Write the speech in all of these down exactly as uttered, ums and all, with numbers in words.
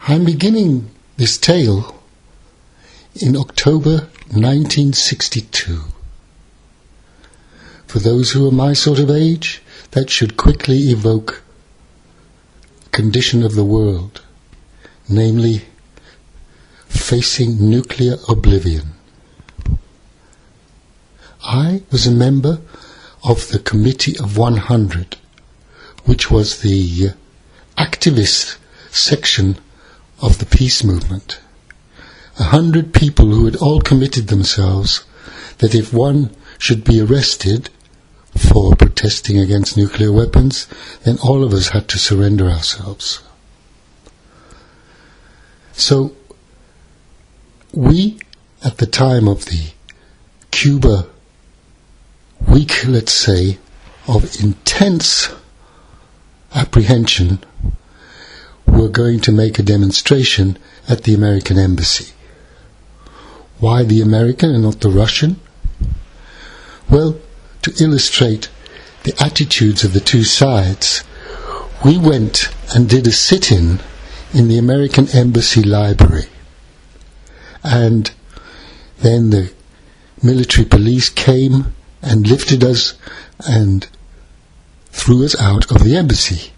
I'm beginning this tale in October nineteen sixty-two. For those who are my sort of age, that should quickly evoke a condition of the world, namely facing nuclear oblivion. I was a member of the Committee of one hundred, which was the activist section of the peace movement. A hundred people who had all committed themselves that if one should be arrested for protesting against nuclear weapons, then all of us had to surrender ourselves. So, we, at the time of the Cuba week, let's say, of intense apprehension, were going to make a demonstration at the American Embassy. Why the American and not the Russian? Well, to illustrate the attitudes of the two sides, we went and did a sit-in in the American Embassy library. And then the military police came and lifted us and threw us out of the embassy.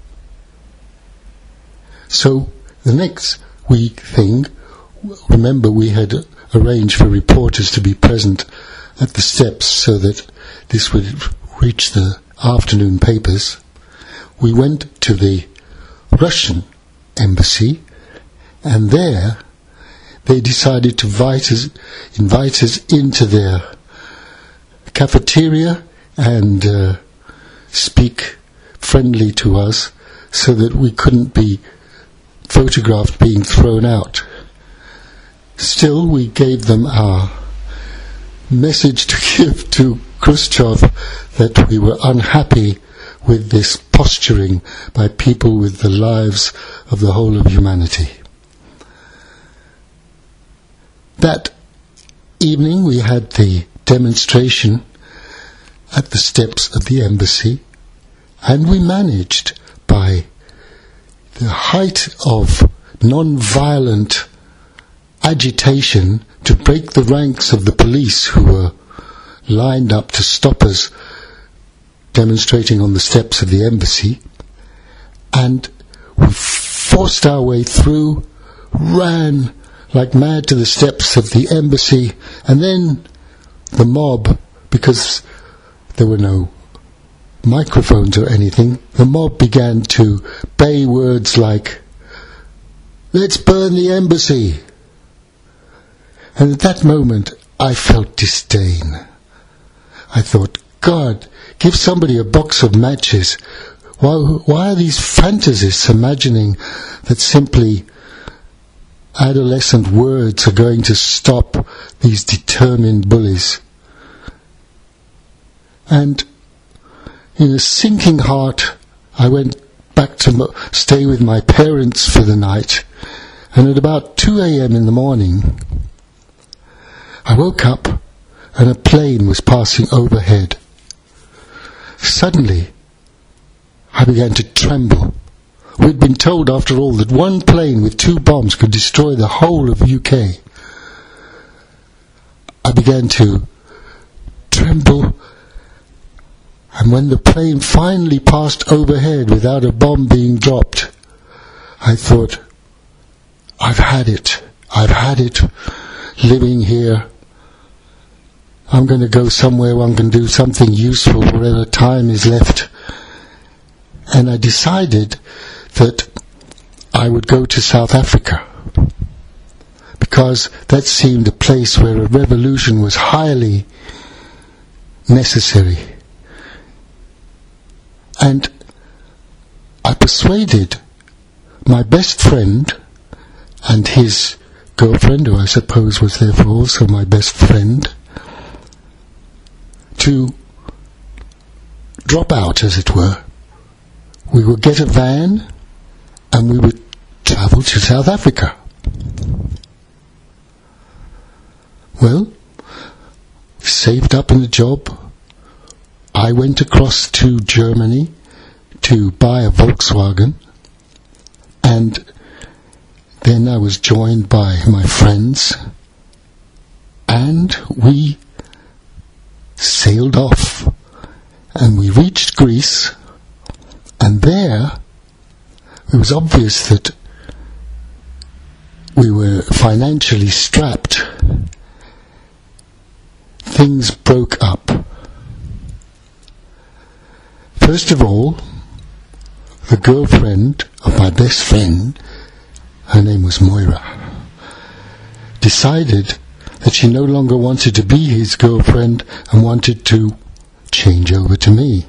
So the next week thing, remember we had arranged for reporters to be present at the steps so that this would reach the afternoon papers. We went to the Russian embassy, and there they decided to invite us, invite us into their cafeteria and uh, speak friendly to us so that we couldn't be photographed being thrown out. Still, we gave them our message to give to Khrushchev that we were unhappy with this posturing by people with the lives of the whole of humanity. That evening we had the demonstration at the steps of the embassy, and we managed, by the height of non-violent agitation, to break the ranks of the police who were lined up to stop us demonstrating on the steps of the embassy, and we forced our way through, ran like mad to the steps of the embassy, and then the mob, because there were no microphones or anything, the mob began to bay words like, "Let's burn the embassy." And at that moment I felt disdain. I thought, God, give somebody a box of matches. Why, why are these fantasists imagining that simply adolescent words are going to stop these determined bullies? And in a sinking heart, I went back to m- stay with my parents for the night. And at about two a.m. in the morning, I woke up and a plane was passing overhead. Suddenly, I began to tremble. We'd been told, after all, that one plane with two bombs could destroy the whole of U K. I began to tremble, and when the plane finally passed overhead without a bomb being dropped, I thought, I've had it. I've had it living here. I'm going to go somewhere where I can do something useful wherever time is left. And I decided that I would go to South Africa, because that seemed a place where a revolution was highly necessary. And I persuaded my best friend and his girlfriend, who I suppose was therefore also my best friend, to drop out, as it were. We would get a van and we would travel to South Africa. Well, saved up in the job, I went across to Germany to buy a Volkswagen, and then I was joined by my friends, and we sailed off, and we reached Greece, and there it was obvious that we were financially strapped. Things broke up. First of all, the girlfriend of my best friend, her name was Moira, decided that she no longer wanted to be his girlfriend and wanted to change over to me.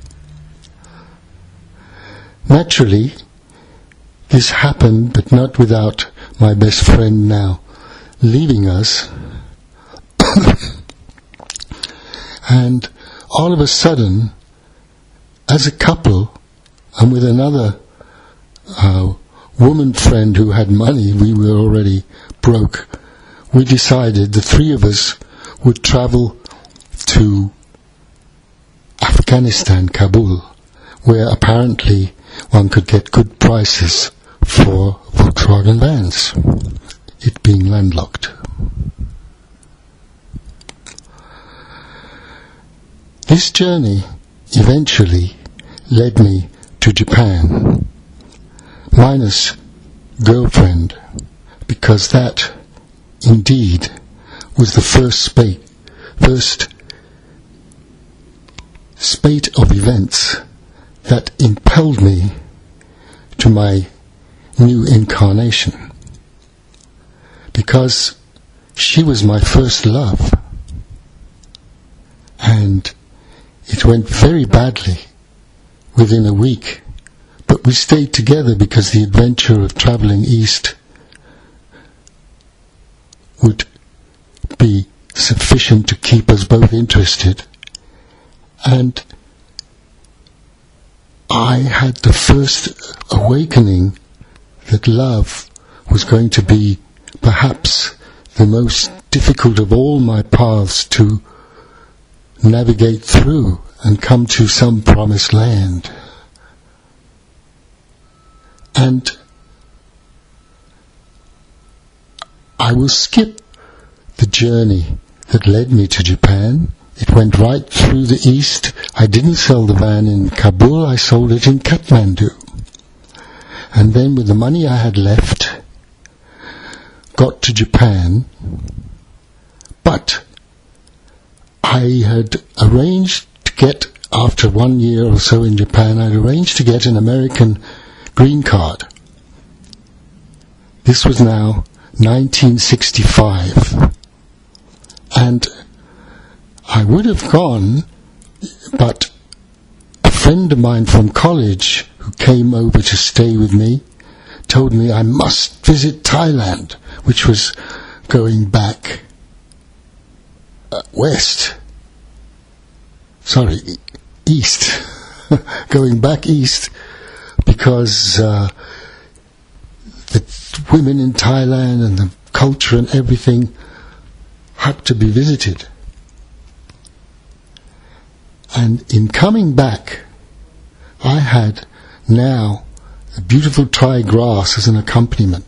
Naturally, this happened, but not without my best friend now leaving us. And all of a sudden, as a couple, and with another uh, woman friend who had money, we were already broke, we decided the three of us would travel to Afghanistan, Kabul, where apparently one could get good prices for Volkswagen vans, it being landlocked. This journey eventually led me to Japan, minus girlfriend, because that indeed was the first spate, first spate of events that impelled me to my new incarnation, because she was my first love, and it went very badly within a week, but we stayed together because the adventure of travelling east would be sufficient to keep us both interested. And I had the first awakening that love was going to be perhaps the most difficult of all my paths to navigate through and come to some promised land. And I will skip the journey that led me to Japan. It went right through the east. I didn't sell the van in Kabul, I sold it in Kathmandu. And then with the money I had left, got to Japan, but I had arranged to get, after one year or so in Japan, I'd arranged to get an American green card. This was now nineteen sixty-five. And I would have gone, but a friend of mine from college who came over to stay with me told me I must visit Thailand, which was going back uh, west. Sorry, e- east. Going back east, because uh, the women in Thailand and the culture and everything had to be visited. And in coming back, I had now a beautiful Thai grass as an accompaniment.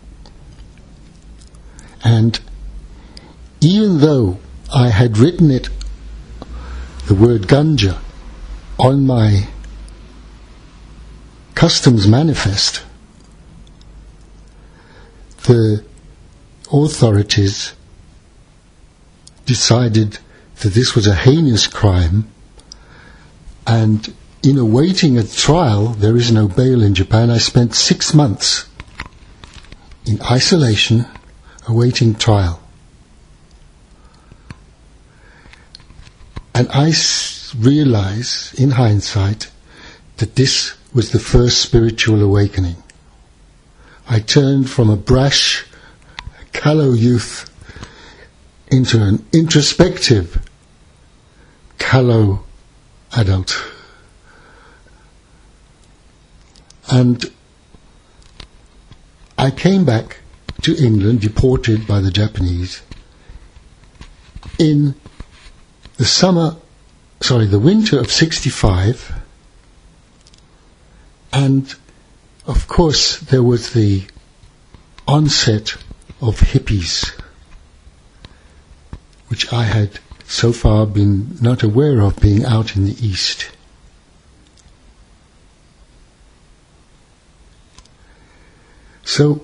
And even though I had written it, the word ganja, on my customs manifest, the authorities decided that this was a heinous crime, and in awaiting a trial, there is no bail in Japan. I spent six months in isolation awaiting trial. And I s- realize, in hindsight, that this was the first spiritual awakening. I turned from a brash, callow youth into an introspective, callow adult. And I came back to England, deported by the Japanese, in the summer, sorry, the winter of sixty-five, and of course there was the onset of hippies, which I had so far been not aware of being out in the East. So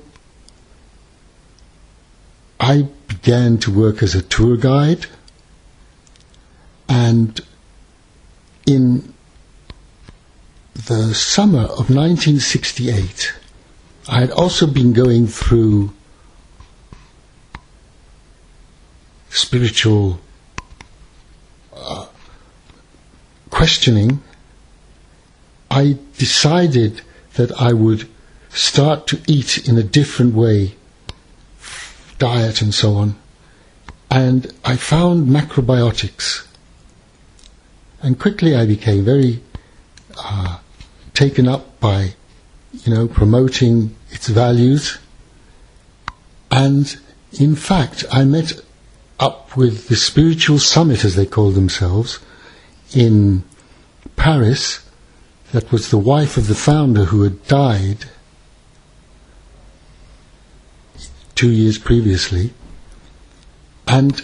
I began to work as a tour guide, and in the summer of nineteen sixty-eight, I had also been going through spiritual uh, questioning. I decided that I would start to eat in a different way, diet and so on, and I found macrobiotics, and quickly I became very uh, taken up by, you know, promoting its values. And in fact, I met up with the Spiritual Summit, as they call themselves, in Paris. That was the wife of the founder who had died two years previously, and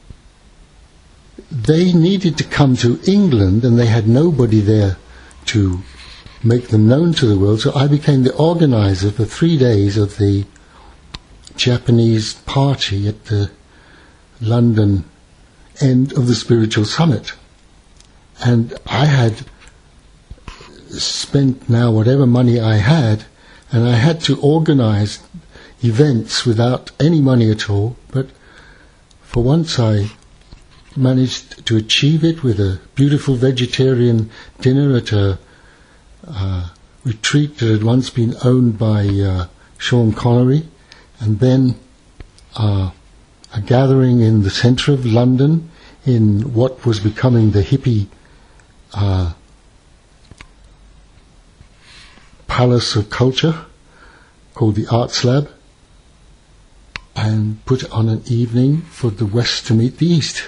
they needed to come to England, and they had nobody there to make them known to the world, so I became the organizer for three days of the Japanese party at the London end of the Spiritual Summit. And I had spent now whatever money I had, and I had to organize events without any money at all, but for once I managed to achieve it with a beautiful vegetarian dinner at a uh, retreat that had once been owned by uh, Sean Connery, and then uh, a gathering in the centre of London in what was becoming the hippie uh, palace of culture called the Arts Lab, and put on an evening for the West to meet the East.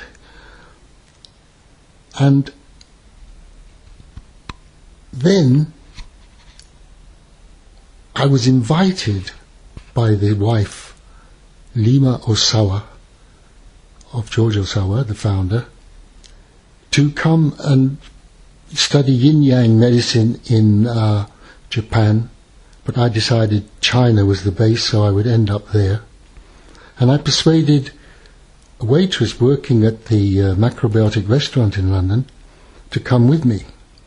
And then I was invited by the wife, Lima Osawa, of George Osawa, the founder, to come and study yin-yang medicine in uh, Japan, but I decided China was the base, so I would end up there. And I persuaded a waitress working at the uh, macrobiotic restaurant in London to come with me.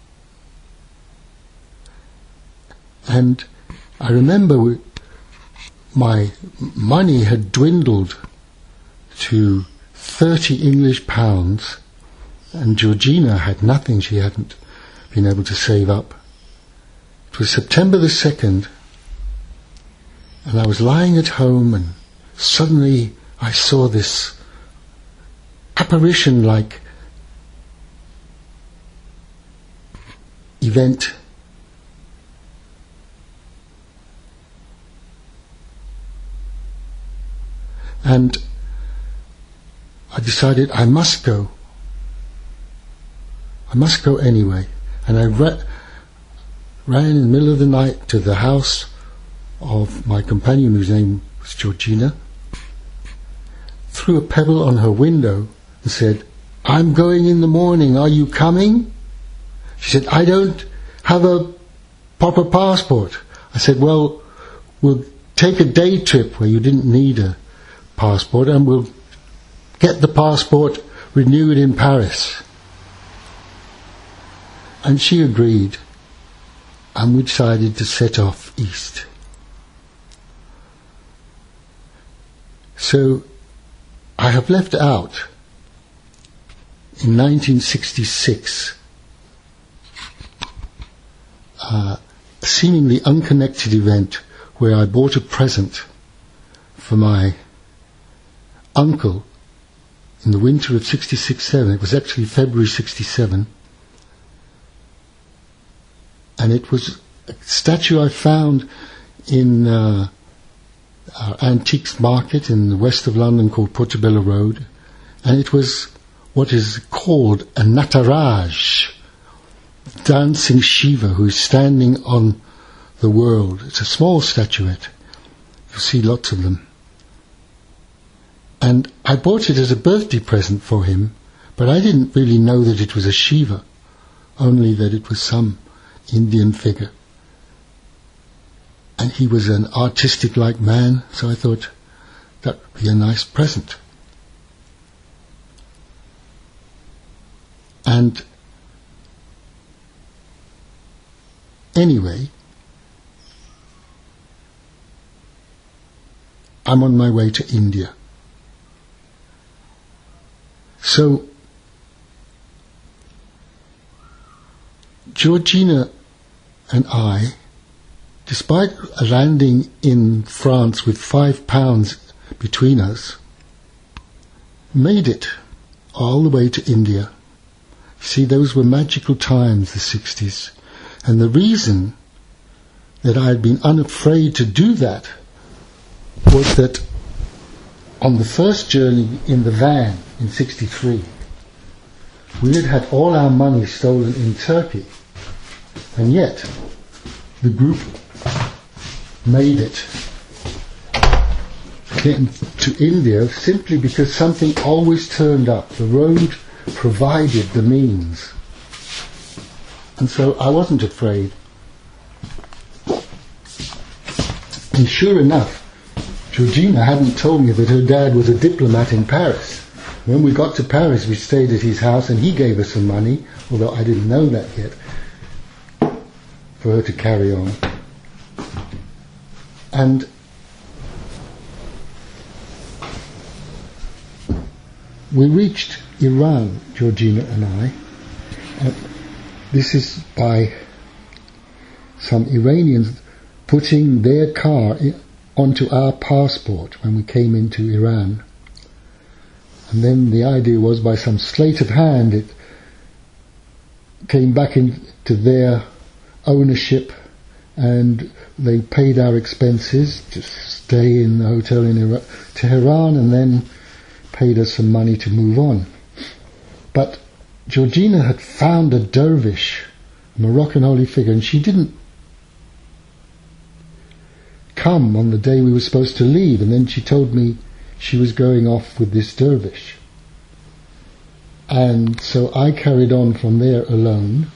And I remember we, my money had dwindled to thirty English pounds, and Georgina had nothing. She hadn't been able to save up. It was September the second, and I was lying at home, and suddenly I saw this apparition-like event. And I decided I must go. I must go anyway. And I ra- ran in the middle of the night to the house of my companion, whose name was Georgina, threw a pebble on her window and said, "I'm going in the morning, are you coming?" She said, "I don't have a proper passport." I said, "Well, we'll take a day trip where you didn't need a passport, and we'll get the passport renewed in Paris." And she agreed, and we decided to set off east. So I have left out, in nineteen sixty-six, uh, a seemingly unconnected event where I bought a present for my uncle in the winter of sixty-six seven. It was actually February sixty-seven, and it was a statue I found in uh, our antiques market in the west of London called Portobello Road, and it was what is called a Nataraj, dancing Shiva who is standing on the world. It's a small statuette, You see lots of them. And I bought it as a birthday present for him, but I didn't really know that it was a Shiva, only that it was some Indian figure. And he was an artistic-like man, so I thought that would be a nice present. And anyway, I'm on my way to India. So, Georgina and I, despite landing in France with five pounds between us, made it all the way to India. See, those were magical times, the sixties. And the reason that I had been unafraid to do that was that on the first journey in the van in sixty-three, we had had all our money stolen in Turkey, and yet the group made it to India simply because something always turned up. The road provided the means. And so I wasn't afraid. And sure enough, Georgina hadn't told me that her dad was a diplomat in Paris. When we got to Paris, we stayed at his house and he gave us some money, although I didn't know that yet, for her to carry on. And we reached Iran, Georgina and I. And this is by some Iranians putting their car in, onto our passport when we came into Iran. And then the idea was, by some sleight of hand, it came back into their ownership, and they paid our expenses to stay in the hotel in Ira- Tehran, and then paid us some money to move on. But Georgina had found a dervish, a Moroccan holy figure, and she didn't come on the day we were supposed to leave, and then she told me she was going off with this dervish. And so I carried on from there alone,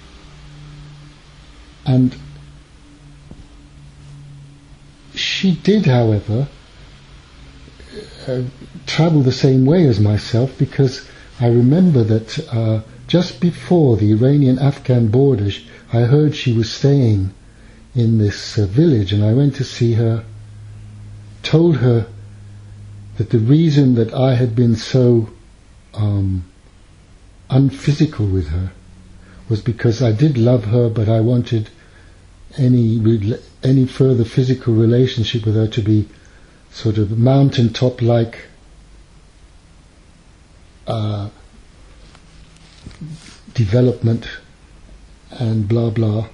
and she did, however, uh, travel the same way as myself, because I remember that uh, just before the Iranian-Afghan border, I heard she was staying in this uh, village, and I went to see her, told her that the reason that I had been so um, unphysical with her was because I did love her, but I wanted any any further physical relationship with her to be sort of mountaintop-like uh, development and blah blah.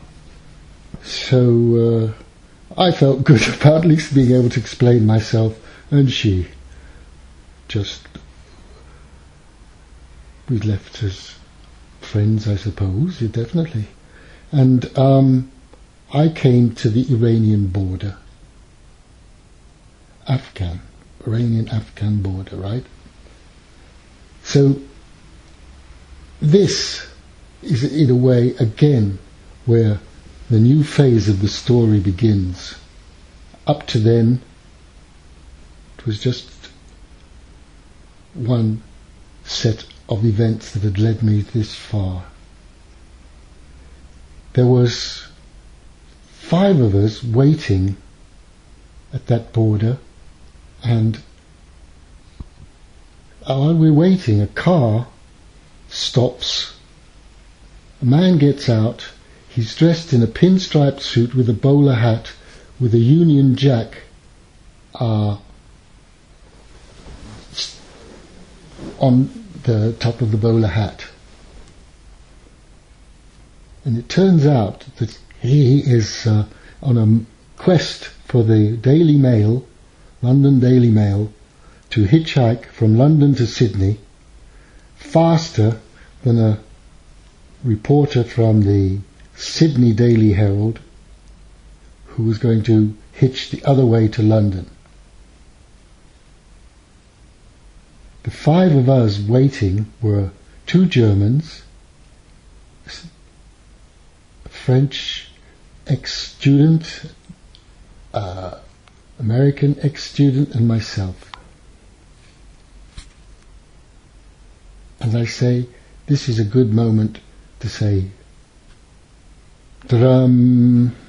So uh, I felt good about at least being able to explain myself, and she just, we left as friends, I suppose, yeah, definitely. And um, I came to the Iranian border, Afghan, Iranian-Afghan border, right? So this is, in a way, again, where the new phase of the story begins. Up to then, it was just one set of events that had led me this far. There was five of us waiting at that border, and while we're waiting, a car stops. A man gets out. He's dressed in a pinstripe suit with a bowler hat, with a Union Jack uh, on the top of the bowler hat. And it turns out that he is uh, on a quest for the Daily Mail, London Daily Mail, to hitchhike from London to Sydney faster than a reporter from the Sydney Daily Herald, who was going to hitched the other way to London. The five of us waiting were two Germans, a French ex-student, uh, American ex-student, and myself. As I say, this is a good moment to say, drum.